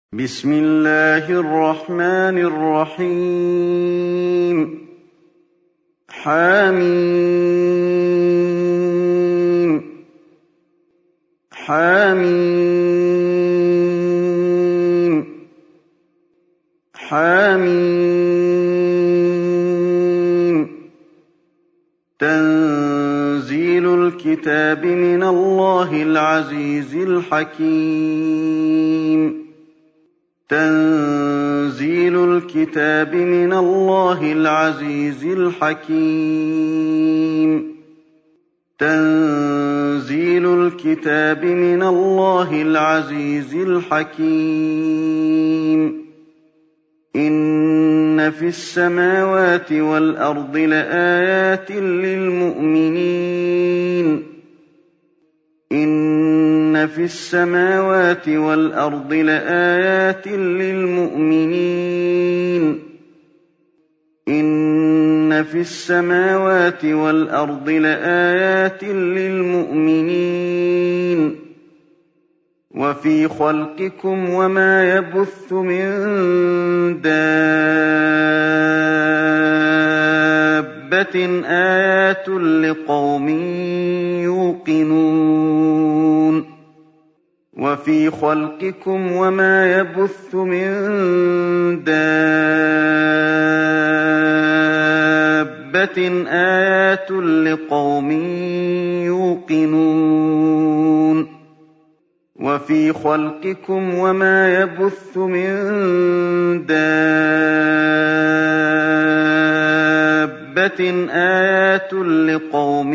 بسم الله الرحمن الرحيم حم حم حم تنزيل الكتاب من الله العزيز الحكيم تنزيل الكتاب من الله العزيز الحكيم تنزيل الكتاب من الله العزيز الحكيم إن في السماوات والأرض لآيات للمؤمنين إن في السماوات والأرض لآيات للمؤمنين إن في السماوات والأرض لآيات للمؤمنين وفي خلقكم وما يبث من دابة آيات لقوم يوقنون وفي خلقكم وما يبث من دابة آيات لقوم يوقنون وفي خلقكم وما يبث من دابة آيات لقوم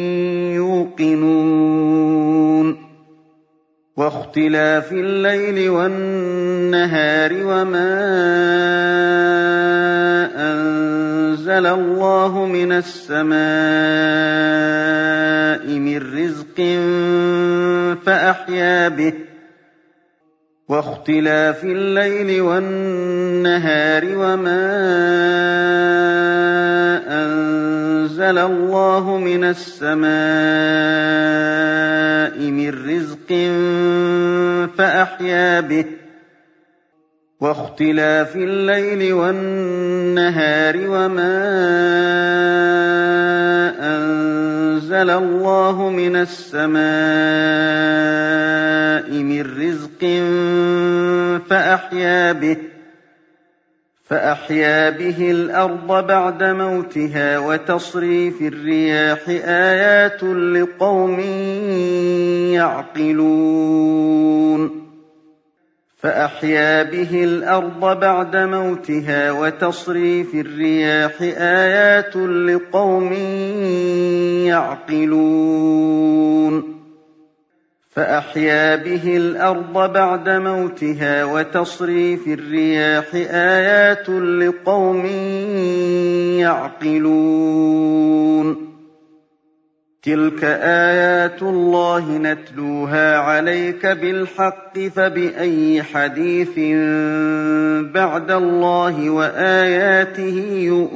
يوقنون واختلاف الليل والنهار وما أنزل الله من السماء من رزق فأحيا به واختلاف الليل والنهار وما أنزل الله من السماء من رزق فأحيا به واختلاف الليل والنهار وما أنزل الله من السماء من رزق فأحيا به الأرض بعد موتها وتصريف الرياح آيات لقوم يعقلون فأحيا به الأرض بعد موتها وتصريف الرياح آيات لقوم يعقلون فأحيا به الأرض بعد موتها وتصريف الرياح آيات لقوم يعقلون تلك آيات الله نتلوها عليك بالحق فبأي حديث بعد الله وآياته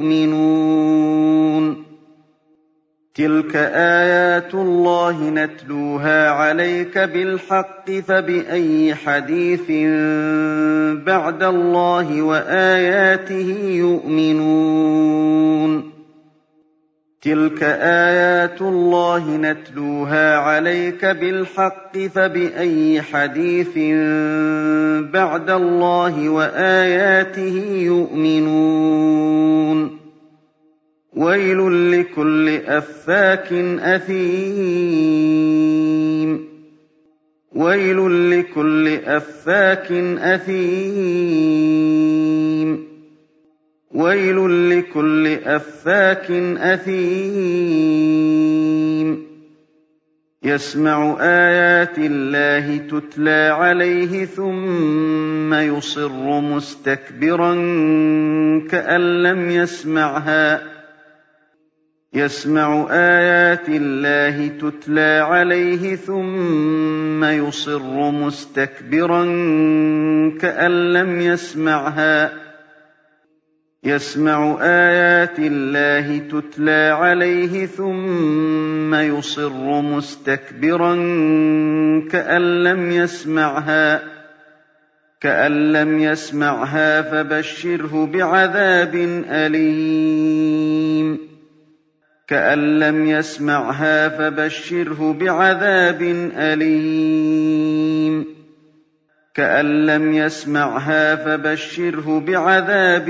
يؤمنون تلك آيات الله نتلوها عليك بالحق فبأي حديث بعد الله وآياته يؤمنون تلك آيات الله نتلوها عليك بالحق فبأي حديث بعد الله وآياته يؤمنون ويل لكل أفاك أثيم ويل لكل أفاك أثيم ويل لكل أفاك أثيم يسمع آيات الله تتلى عليه ثم يصر مستكبرا كأن لم يسمعها يسمع آيات الله تتلى عليه ثم يصر مستكبرا كأن لم يسمعها يسمع آيات الله تتلى عليه ثم يصر مستكبرا كأن لم يسمعها كأن لم يسمعها فبشره بعذاب أليم كأن لم يسمعها فبشره بعذاب أليم كأن لم يسمعها فبشره بعذاب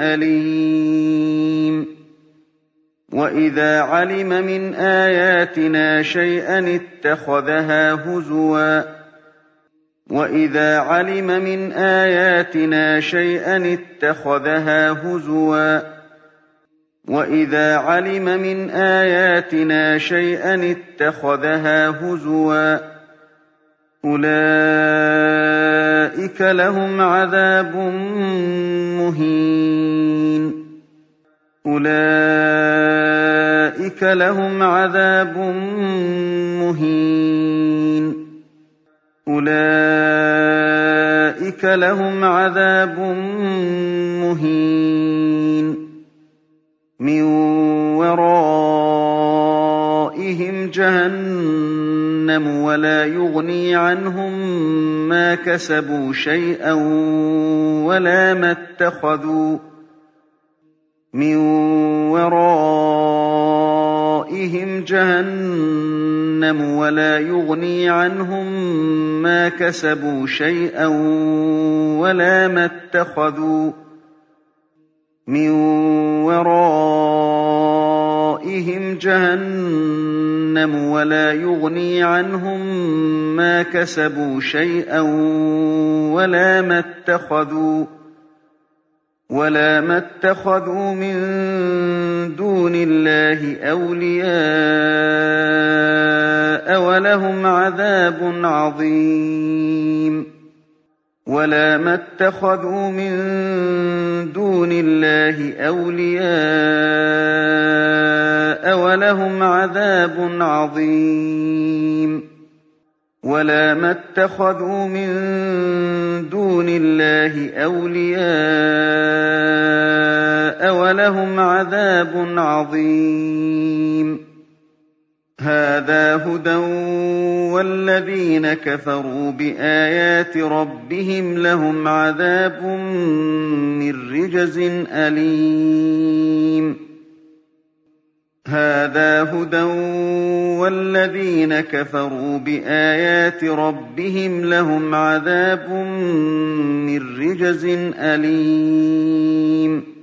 أليم وإذا علم من آياتنا شيئا اتخذها هزوا وإذا علم من آياتنا شيئا اتخذها هزوا وإذا علم من آياتنا شيئا اتخذها هزوا أولئك لهم عذاب مهين أولئك لهم عذاب مهين أولئك لهم عذاب مهين من ورائهم جهنم ولا يغني عنهم ما كسبوا شيئا ولا ما اتخذوا من ورائهم جهنم ولا يغني عنهم ما كسبوا شيئا ولا ما اتخذوا من ورائهم جهنم ولا يغني عنهم ما كسبوا شيئا ولا ما اتخذوا من دون الله أولياء ولهم عذاب عظيم ولا ما اتخذوا من دون الله أولياء ولهم عذاب عظيم ولا ما اتخذوا من دون الله أولياء ولهم عذاب عظيم هذا هدى والذين كفروا بآيات ربهم لهم عذاب من رجز أليم هذا هدى والذين كفروا بآيات ربهم لهم عذاب من رجز أليم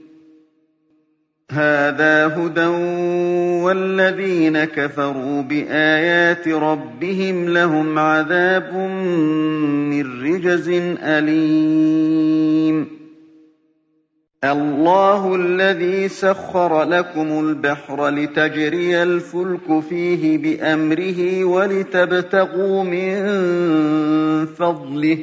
هذا هدى والذين كفروا بآيات ربهم لهم عذاب من رجز أليم الله الذي سخر لكم البحر لتجري الفلك فيه بأمره ولتبتغوا من فضله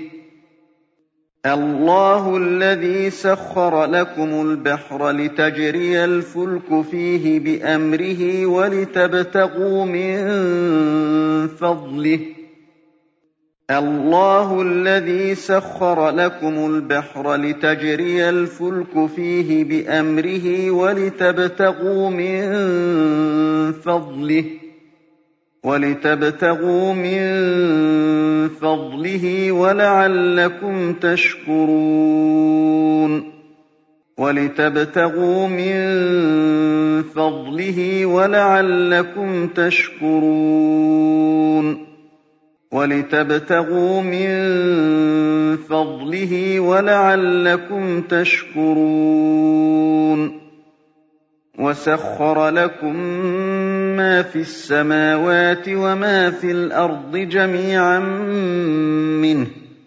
الله الذي سخر لكم البحر لتجري الفلك فيه بأمره ولتبتغوا من فضله الله الذي سخر لكم البحر لتجري الفلك فيه بأمره ولتبتغوا من فضله ولعلكم تشكرون ولتبتغوا من فضله ولعلكم تشكرون ولتبتغوا من فضله ولعلكم تشكرون وسخر لكم ما في السماوات وما في الأرض جميعا منه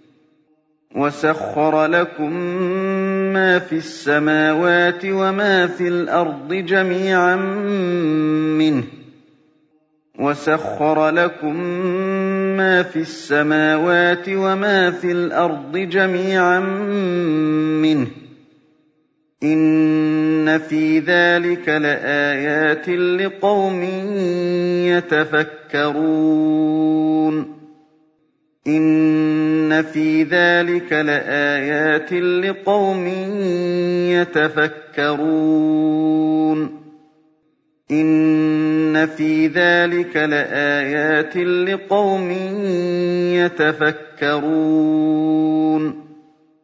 وسخر لكم ما في السماوات وما في الأرض جميعا منه وسخر لكم ما في السماوات وما في الأرض جميعا منه إن في ذلك لآيات لقوم يتفكرون إن في ذلك لآيات لقوم يتفكرون إن في ذلك لآيات لقوم يتفكرون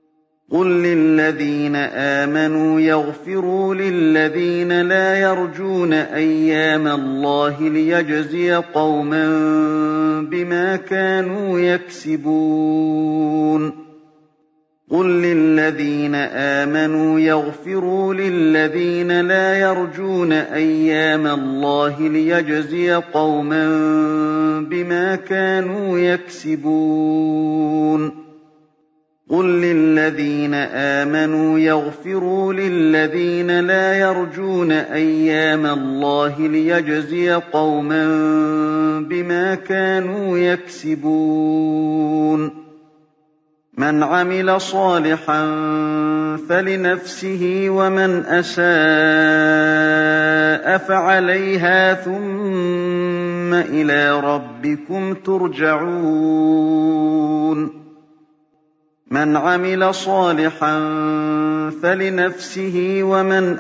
قُل لِّلَّذِينَ آمَنُوا يَغْفِرُوا لِلَّذِينَ لَا يَرْجُونَ أَيَّامَ اللَّهِ لِيَجْزِيَ قَوْمًا بِمَا كَانُوا يَكْسِبُونَ قُل لِّلَّذِينَ آمَنُوا يَغْفِرُوا لِلَّذِينَ لَا يَرْجُونَ أَيَّامَ اللَّهِ لِيَجْزِيَ قَوْمًا بِمَا كَانُوا يَكْسِبُونَ قُل لِّلَّذِينَ آمَنُوا يَغْفِرُوا لِلَّذِينَ لَا يَرْجُونَ أَيَّامَ اللَّهِ لِيَجْزِيَ قَوْمًا بِمَا كَانُوا يَكْسِبُونَ مَنْ عَمِلَ صَالِحًا فَلِنَفْسِهِ وَمَنْ أَسَاءَ فَعَلَيْهَا ثُمَّ إِلَىٰ رَبِّكُمْ تُرْجَعُونَ مَنْ عَمِلَ صَالِحًا فَلِنَفْسِهِ وَمَنْ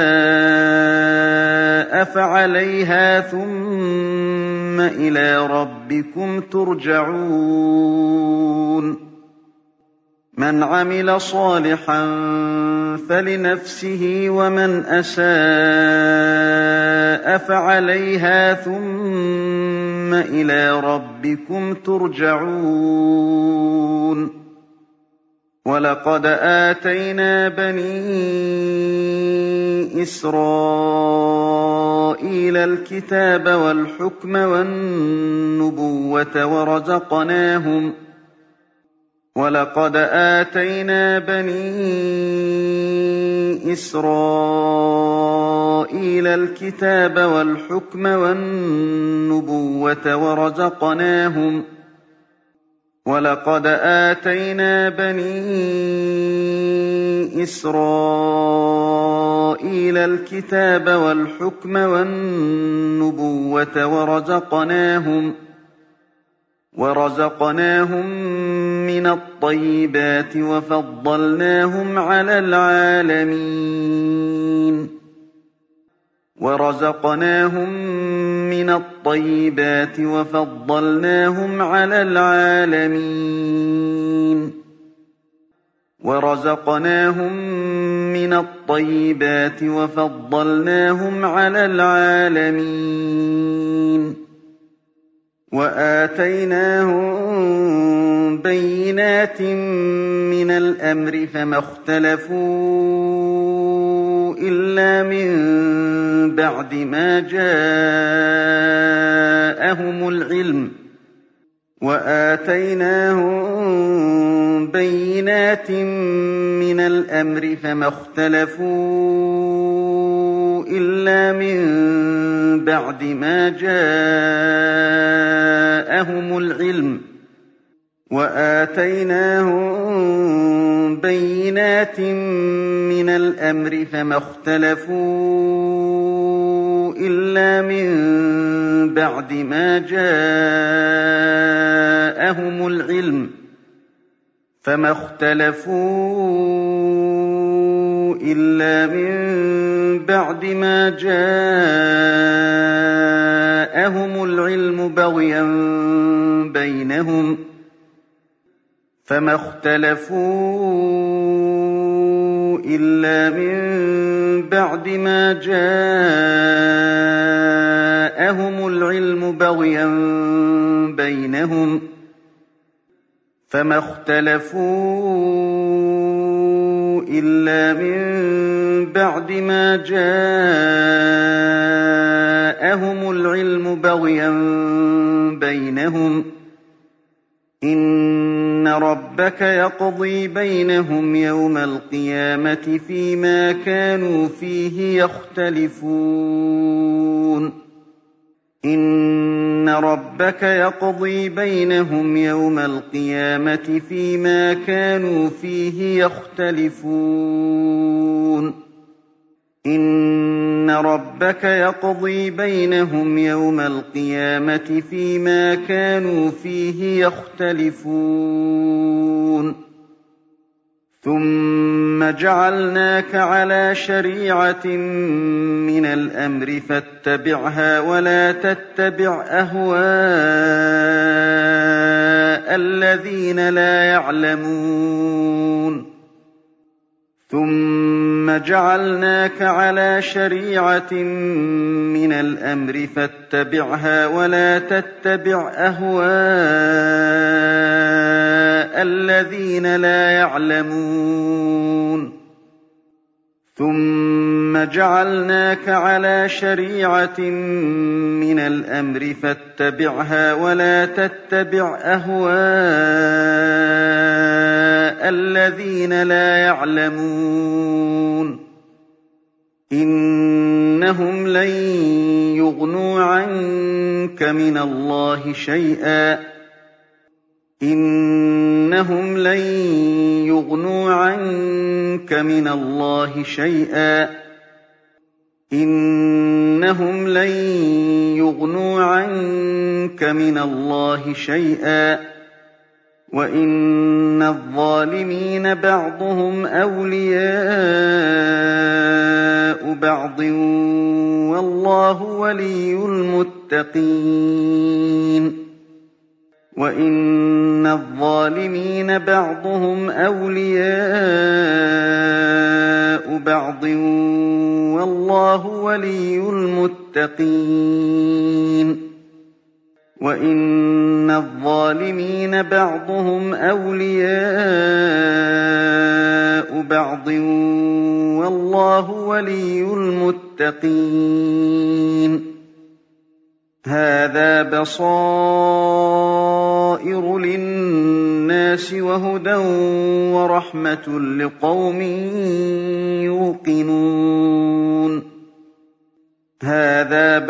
أَسَاءَ فَعَلَيْهَا ثُمَّ إِلَىٰ رَبِّكُمْ تُرْجَعُونَ مَنْ عَمِلَ صَالِحًا فَلِنَفْسِهِ وَمَنْ أَسَاءَ فَعَلَيْهَا ثُمَّ إِلَىٰ رَبِّكُمْ تُرْجَعُونَ وَلَقَدْ آتَيْنَا بَنِي إِسْرَائِيلَ الْكِتَابَ وَالْحُكْمَ وَالنُّبُوَّةَ وَلَقَدْ آتَيْنَا بَنِي إِسْرَائِيلَ الْكِتَابَ وَالْحُكْمَ وَالنُّبُوَّةَ وَرَزَقْنَاهُم مِّنَ الطَّيِّبَاتِ وَفَضَّلْنَاهُمْ عَلَى الْعَالَمِينَ وَآتَيْنَاهُم بَيِّنَاتٍ مِّنَ الْأَمْرِ فَمَا اخْتَلَفُوا إِلَّا مِن بَعْدِ مَا جَاءَهُمُ الْعِلْمُ بَغْيًا بَيْنَهُمْ ۖ فَمَا اخْتَلَفُوا إِلَّا مِن بَعْدِ مَا جَاءَهُمُ الْعِلْمُ بَغْيًا بَيْنَهُمْ ۖ إِنَّ رَبَّكَ يَقْضِي بَيْنَهُمْ يَوْمَ الْقِيَامَةِ فِيمَا كَانُوا فِيهِ يَخْتَلِفُونَ ثُمَّ جَعَلْنَاكَ عَلَىٰ شَرِيعَةٍ مِّنَ الْأَمْرِ فَاتَّبِعْهَا وَلَا تَتَّبِعْ أَهْوَاءَ الَّذِينَ لَا يَعْلَمُونَ ثُمَّ جَعَلْنَاكَ عَلَىٰ شَرِيعَةٍ مِّنَ الْأَمْرِ فَاتَّبِعْهَا وَلَا تَتَّبِعْ أَهْوَاءَ الَّذِينَ لَا يَعْلَمُونَ ثُمَّ جَعَلْنَاكَ عَلَىٰ شَرِيعَةٍ مِّنَ الْأَمْرِ فَاتَّبِعْهَا وَلَا تَتَّبِعْ أَهْوَاءَ الَّذِينَ لَا يَعْلَمُونَ إِنَّهُمْ لَن يُغْنُوا عَنكَ مِنَ اللَّهِ شَيْئًا إِنَّهُمْ لَن يُغْنُوا عَنكَ مِنَ اللَّهِ شَيْئًا إِنَّهُمْ لَن يُغْنُوا عَنكَ مِنَ اللَّهِ شَيْئًا وَإِنَّ الظَّالِمِينَ بَعْضُهُمْ أَوْلِيَاءُ بَعْضٍ وَاللَّهُ وَلِيُّ الْمُتَّقِينَ وَإِنَّ الظَّالِمِينَ بَعْضُهُمْ أَوْلِيَاءُ بَعْضٍ وَاللَّهُ وَلِيُّ الْمُتَّقِينَ وَإِنَّ الظَّالِمِينَ بَعْضُهُمْ أَوْلِيَاءُ بَعْضٍ وَاللَّهُ وَلِيُّ الْمُتَّقِينَ هَٰذَا بَصَائِرُ لِلنَّاسِ وَهُدًى وَرَحْمَةٌ لِّقَوْمٍ يُوقِنُونَ هَٰذَا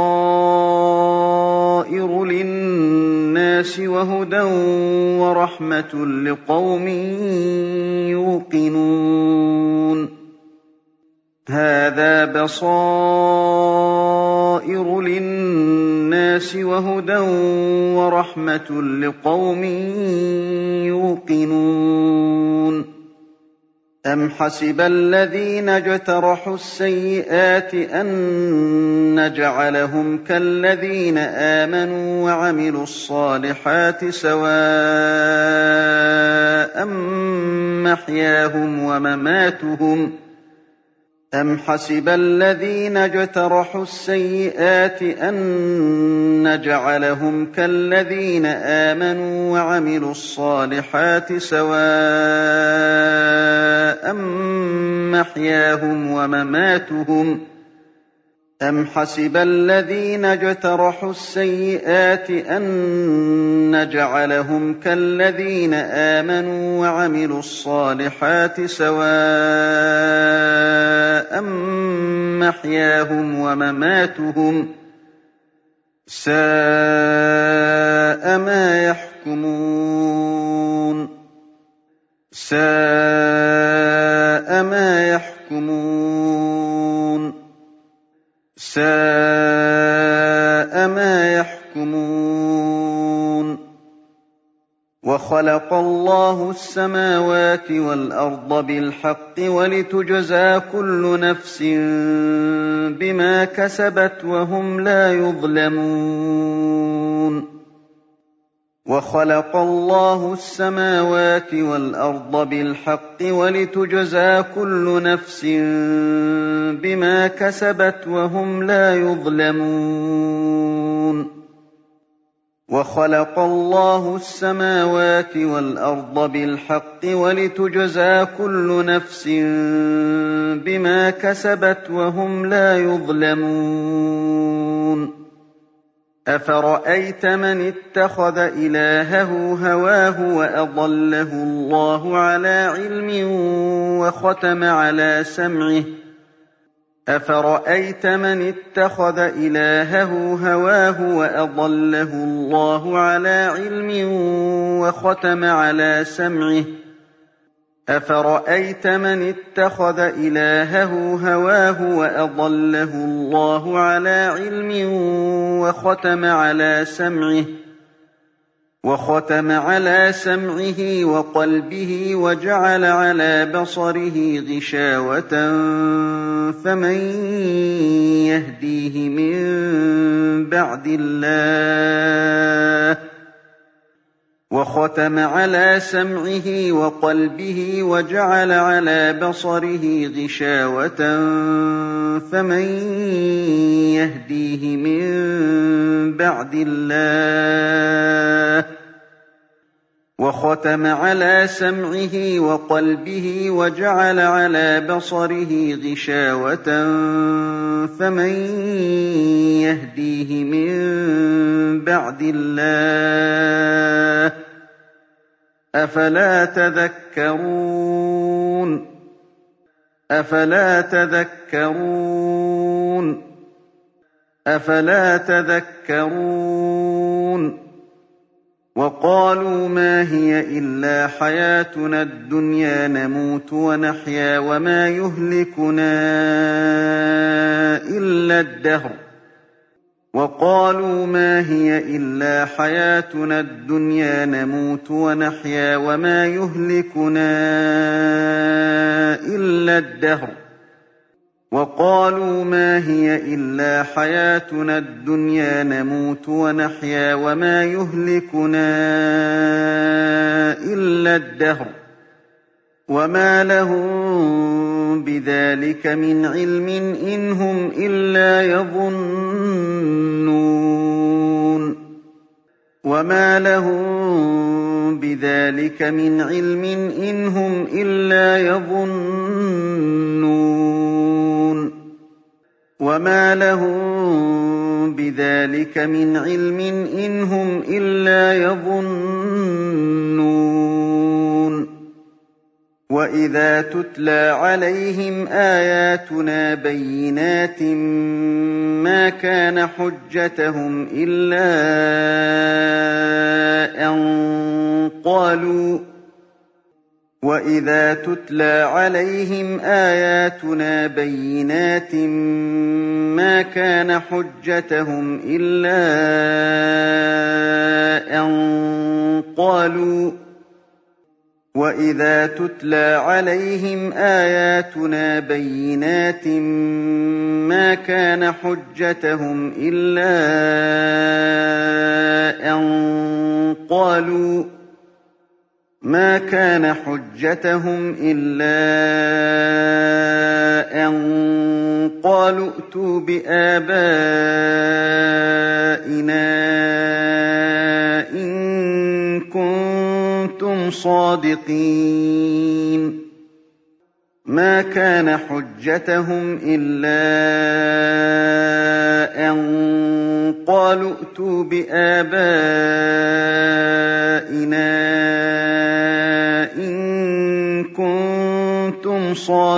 بَصَائِرُ لِلنَّاسِ وَهُدًى وَرَحْمَةٌ لِّقَوْمٍ يُوقِنُونَ هَٰذَا بَصَائِرُ لِلنَّاسِ وَهُدًى وَرَحْمَةٌ لِّقَوْمٍ يُوقِنُونَ أَمْ حَسِبَ الَّذِينَ اجْتَرَحُوا السَّيِّئَاتِ أَن نَّجْعَلَهُمْ كَالَّذِينَ آمَنُوا وَعَمِلُوا الصَّالِحَاتِ سَوَاءً مَّحْيَاهُمْ وَمَمَاتُهُمْ أَمْ حَسِبَ الَّذِينَ اجْتَرَحُوا السَّيِّئَاتِ أَن نَّجْعَلَهُمْ كَالَّذِينَ آمَنُوا وَعَمِلُوا الصَّالِحَاتِ سَوَاءً مَّحْيَاهُمْ وَمَمَاتُهُمْ أَمْ حَسِبَ الَّذِينَ اجْتَرَحُوا السَّيِّئَاتِ أَن نَّجْعَلَهُمْ كَالَّذِينَ آمَنُوا وَعَمِلُوا الصَّالِحَاتِ سَوَاءً مَّحْيَاهُمْ وَمَمَاتُهُمْ سَاءَ مَا يَحْكُمُونَ سَاءَ مَا يَحْكُمُونَ سَاءَ مَا يَحْكُمُونَ وَخَلَقَ اللَّهُ السَّمَاوَاتِ وَالْأَرْضَ بِالْحَقِّ وَلِتُجْزَىٰ كُلُّ نَفْسٍ بِمَا كَسَبَتْ وَهُمْ لَا يُظْلَمُونَ وَخَلَقَ اللَّهُ السَّمَاوَاتِ وَالْأَرْضَ بِالْحَقِّ وَلِتُجْزَىٰ كُلُّ نَفْسٍ بِمَا كَسَبَتْ وَهُمْ لَا يُظْلَمُونَ وَخَلَقَ اللَّهُ السَّمَاوَاتِ وَالْأَرْضَ بِالْحَقِّ وَلِتُجْزَىٰ كُلُّ نَفْسٍ بِمَا كَسَبَتْ وَهُمْ لَا يُظْلَمُونَ أَفَرَأَيْتَ مَنِ اتَّخَذَ إِلَٰهَهُ هَوَاهُ وَأَضَلَّهُ اللَّهُ عَلَىٰ عِلْمٍ وَخَتَمَ عَلَىٰ سَمْعِهِ أَفَرَأَيْتَ مَنِ اتَّخَذَ إِلَٰهَهُ هَوَاهُ وَأَضَلَّهُ اللَّهُ عَلَىٰ عِلْمٍ وَخَتَمَ عَلَىٰ سَمْعِهِ أَفَرَأَيْتَ مَنِ اتَّخَذَ إِلَٰهَهُ هَوَاهُ وَأَضَلَّهُ اللَّهُ عَلَىٰ عِلْمٍ وَخَتَمَ عَلَىٰ سَمْعِهِ وَقَلْبِهِ وَجَعَلَ عَلَىٰ بَصَرِهِ غِشَاوَةً فَمَن يَهْدِيهِ مِن بَعْدِ اللَّهِ وختم على سمعه وقلبه وجعل على بصره غشاوة فمن يهديه من بعد الله وختم على سمعه وقلبه وجعل على بصره غشاوة فمن يهديه من بعد الله أفلا تذكرون أفلا تذكرون أفلا تذكرون وقالوا ما هي إلا حياتنا الدنيا نموت ونحيا وما يهلكنا إلا الدهر وقالوا ما هي إلا حياتنا الدنيا نموت ونحيا وما يهلكنا إلا الدهر وقالوا ما هي إلا حياتنا الدنيا نموت ونحيا وما يهلكنا إلا الدهر وما لهم بذلك من علم إن هم إلا يظنون وما لهم بذلك من علم إن هم إلا يظنون وما لهم بذلك من علم إن هم إلا يظنون وإذا تتلى عليهم آياتنا بينات ما كان حجتهم إلا أن قالوا وإذا تتلى عليهم آياتنا بينات ما كان حجتهم إلا أن قالوا وإذا تتلى عليهم آياتنا بينات ما كان حجتهم إلا أن قالوا ما كان حجتهم إلا أن قالوا ائتوا بآبائنا إن كنتم صادقين ما كان حجتهم إلا أن قالوا ائتوا بآبائنا إن كنتم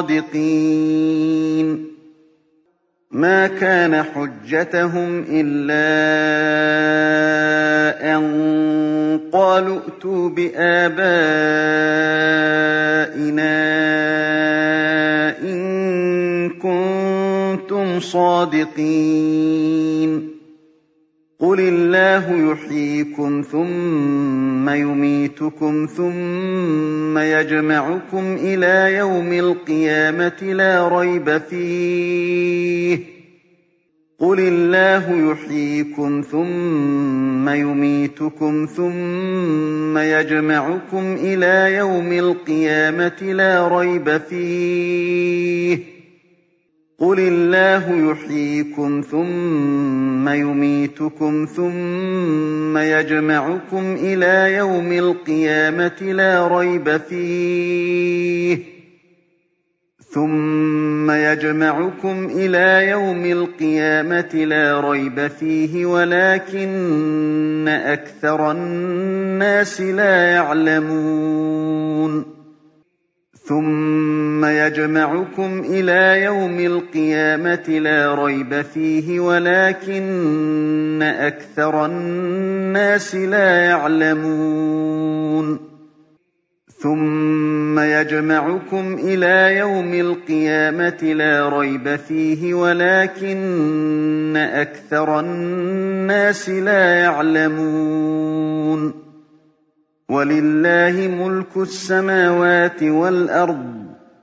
صادقين ما كان حجتهم إلا أن قالوا ائتوا بآبائنا إن كنتم صادقين قل الله يحييكم ثم يميتكم ثم يجمعكم إلى يوم القيامة لا ريب فيه قل الله يحييكم ثم يميتكم ثم يجمعكم إلى يوم القيامة لا ريب فيه قل الله يحييكم ثم يميتكم ثم يجمعكم إلى يوم القيامة لا ريب فيه ثم يجمعكم إلى يوم القيامة لا ريب فيه ولكن أكثر الناس لا يعلمون ثم يجمعكم إلى يوم القيامة لا ريب فيه ولكن أكثر الناس لا يعلمون ثم يجمعكم إلى يوم القيامة لا ريب فيه ولكن أكثر الناس لا يعلمون ولله ملك السماوات والأرض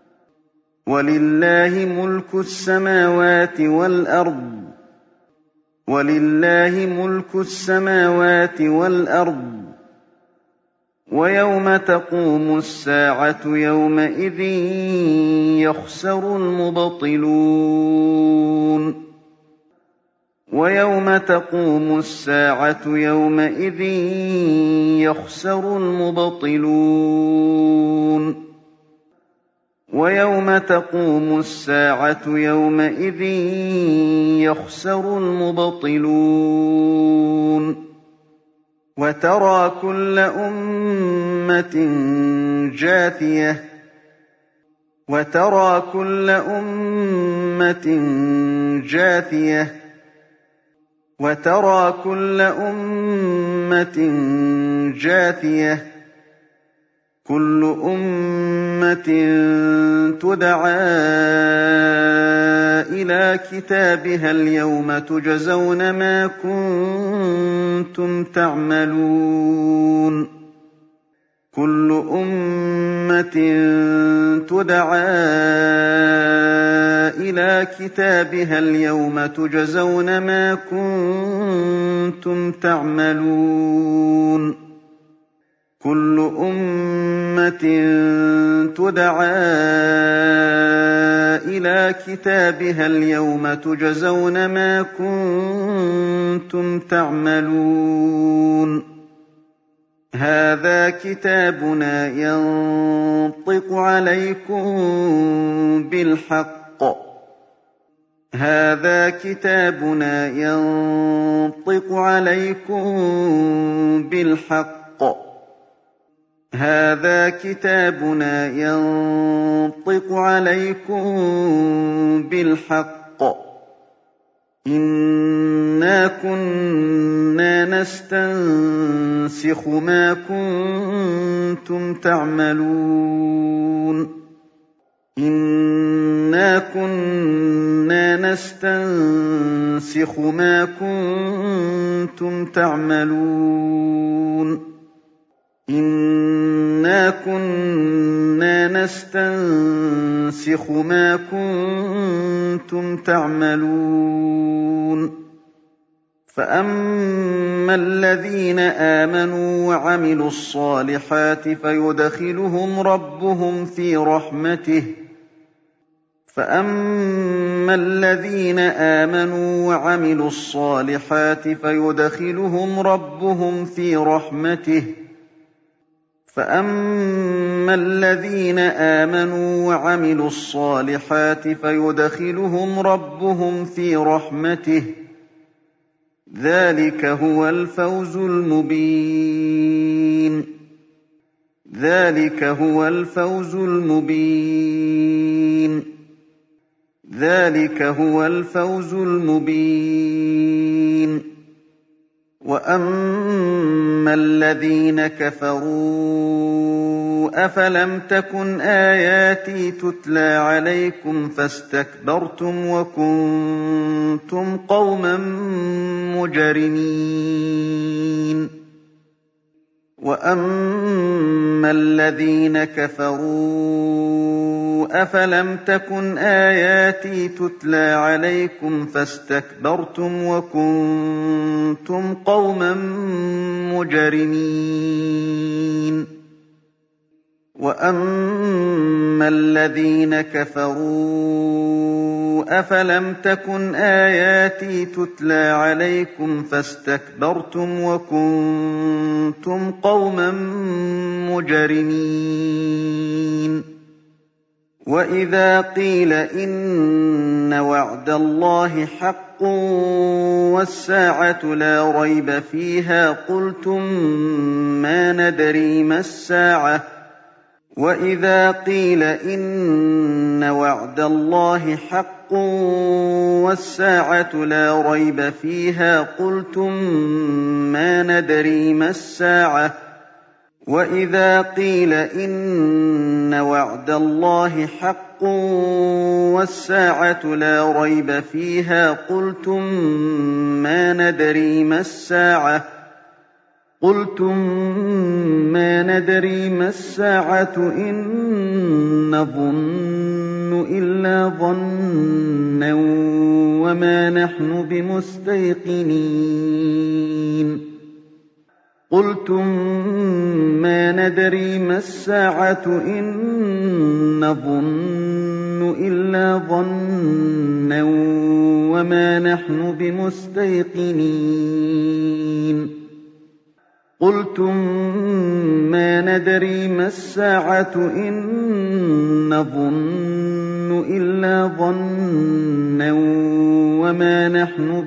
ولله ملك السماوات والأرض ولله ملك السماوات والأرض ويوم تقوم الساعة يومئذ يخسر المبطلون ويوم تقوم الساعة يومئذ يخسر المبطلون ويوم تقوم الساعة يومئذ يخسر المبطلون وترى كل أمة جاثية وترى كل أمة جاثية وترى كل أمة جاثية كل أمة تدعى إلى كتابها اليوم تجزون ما كنتم تعملون كل أمة تدعى إلى كتابها اليوم تجزون ما كنتم تعملون كل أمة تدعى إلى كتابها اليوم تجزون ما كنتم تعملون هذا كتابنا ينطق عليكم بالحق هذا كتابنا ينطق عليكم بالحق هذا كتابنا ينطق عليكم بالحق إنا كنا نستنسخ ما كنتم تعملون إنا كنا نستنسخ ما كنتم تعملون إنا كنا نستنسخ ما كنتم تعملون فأما الذين آمنوا وعملوا الصالحات فيدخلهم ربهم في رحمته فأما الذين آمنوا وعملوا الصالحات فيدخلهم ربهم في رحمته فأما الذين آمنوا وعملوا الصالحات فيدخلهم ربهم في رحمته ذلك هو الفوز المبين ذلك هو الفوز المبين ذلك هو الفوز المبين وأما الذين كفروا أفلم تكن آياتي تتلى عليكم فاستكبرتم وكنتم قوما مجرمين وأما الذين كفروا أفلم تكن آياتي تتلى عليكم فاستكبرتم وكنتم قوما مجرمين وأما الذين كفروا أفلم تكن آياتي تتلى عليكم فاستكبرتم وكنتم قوما مجرمين وإذا قيل إن وعد الله حق والساعة لا ريب فيها قلتم ما ندري ما الساعة وإذا قيل إن وعد الله حق والساعة لا ريب فيها قلتم ما ندري ما الساعة وإذا قيل إن وعد الله حق والساعة لا ريب فيها قلتم ما ندري ما الساعة إن نظن إلا ظنا وما نحن بمستيقنين قُلْتُم مَّا نَدْرِي مَا السَّاعَةُ إِن نَّظُنُّ إِلَّا ظَنًّا وَمَا نَحْنُ بِمُسْتَيْقِنِينَ قُلْتُم مَّا نَدْرِي مَا السَّاعَةُ إِن نَّظُنُّ إِلَّا ظَنًّا وَمَا نَحْنُ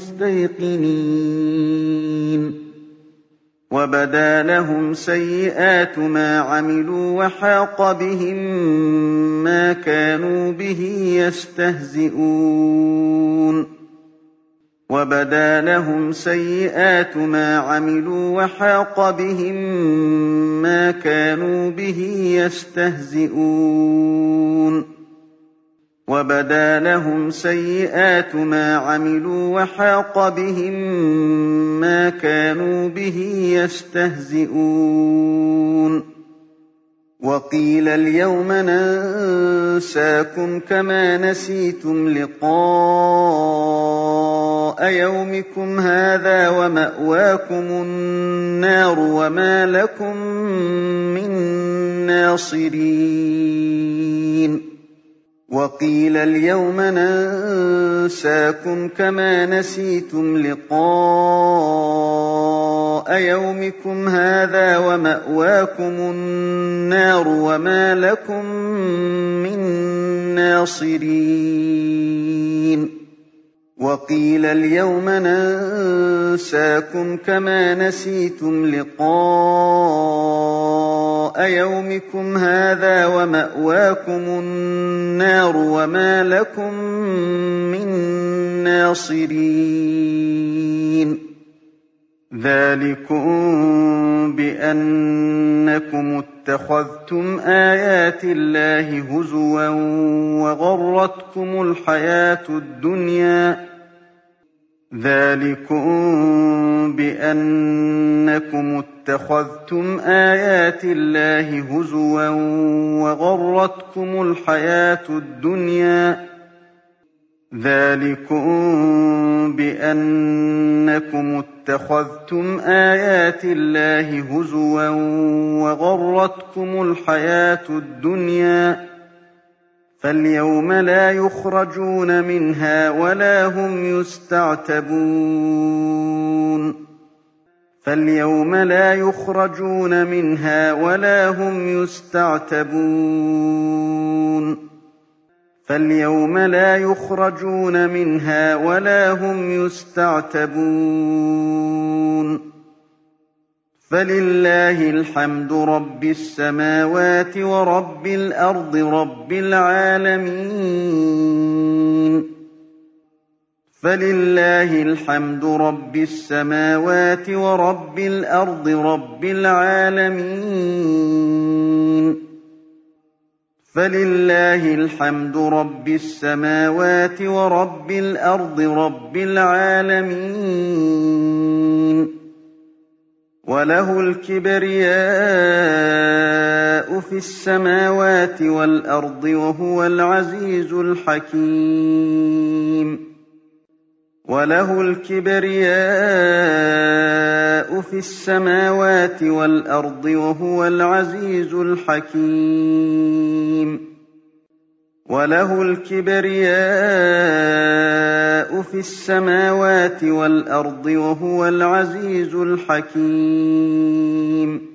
بِمُسْتَيْقِنِينَ وَبَدَا لَهُمْ سَيِّئَاتُ مَا عَمِلُوا وَحَاقَ بِهِم مَّا كَانُوا بِهِ يَسْتَهْزِئُونَ وَبَدَا لَهُمْ سَيِّئَاتُ مَا عَمِلُوا وَحَاقَ بِهِم مَّا كَانُوا بِهِ يَسْتَهْزِئُونَ وَبَدَا لَهُمْ سَيِّئَاتُ مَا عَمِلُوا وَحَاقَ بِهِم مَّا كَانُوا بِهِ يَسْتَهْزِئُونَ وَقِيلَ الْيَوْمَ نَنسَاكُمْ كَمَا نَسِيتُمْ لِقَاءَ يَوْمِكُمْ هَٰذَا وَمَأْوَاكُمُ النَّارُ وَمَا لَكُم مِّن نَّاصِرِينَ وَقِيلَ الْيَوْمَ نَنسَاكُمْ كَمَا نَسِيتُمْ لِقَاءَ يَوْمِكُمْ هَٰذَا وَمَأْوَاكُمُ النَّارُ وَمَا لَكُم مِّن نَّاصِرِينَ وَقِيلَ الْيَوْمَ نَنسَاكُمْ كَمَا نَسِيتُمْ لِقَاءَ يَوْمِكُمْ هَٰذَا وَمَأْوَاكُمُ النَّارُ وَمَا لَكُم مِّن نَّاصِرِينَ ذَٰلِكُم بِأَنَّكُمُ اتَّخَذْتُمْ آيَاتِ اللَّهِ هُزُوًا وَغَرَّتْكُمُ الْحَيَاةُ الدُّنْيَا ذَٰلِكُم بِأَنَّكُمُ اتَّخَذْتُمْ آيَاتِ اللَّهِ هُزُوًا وَغَرَّتْكُمُ الْحَيَاةُ الدُّنْيا ذَٰلِكُم بِأَنَّكُمُ اتَّخَذْتُمْ آيَاتِ اللَّهِ هُزُوًا وَغَرَّتْكُمُ الْحَيَاةُ الدُّنْيا فَالْيَوْمَ لَا يُخْرَجُونَ مِنْهَا وَلَا هُمْ يُسْتَعْتَبُونَ فَالْيَوْمَ لَا يُخْرَجُونَ مِنْهَا وَلَا هُمْ يُسْتَعْتَبُونَ فَالْيَوْمَ لَا يُخْرَجُونَ مِنْهَا وَلَا هُمْ يُسْتَعْتَبُونَ فَلِلَّهِ الْحَمْدُ رَبِّ السَّمَاوَاتِ وَرَبِّ الْأَرْضِ رَبِّ الْعَالَمِينَ فَلِلَّهِ الْحَمْدُ رَبِّ السَّمَاوَاتِ وَرَبِّ الْأَرْضِ رَبِّ الْعَالَمِينَ فَلِلَّهِ الْحَمْدُ رَبِّ السَّمَاوَاتِ وَرَبِّ الْأَرْضِ رَبِّ الْعَالَمِينَ وَلَهُ الْكِبْرِيَاءُ فِي السَّمَاوَاتِ وَالْأَرْضِ وَهُوَ الْعَزِيزُ الْحَكِيمُ وَلَهُ الْكِبْرِيَاءُ فِي السَّمَاوَاتِ وَالْأَرْضِ وَهُوَ الْعَزِيزُ الْحَكِيمُ وَلَهُ الْكِبْرِيَاءُ فِي السَّمَاوَاتِ وَالْأَرْضِ وَهُوَ الْعَزِيزُ الْحَكِيمُ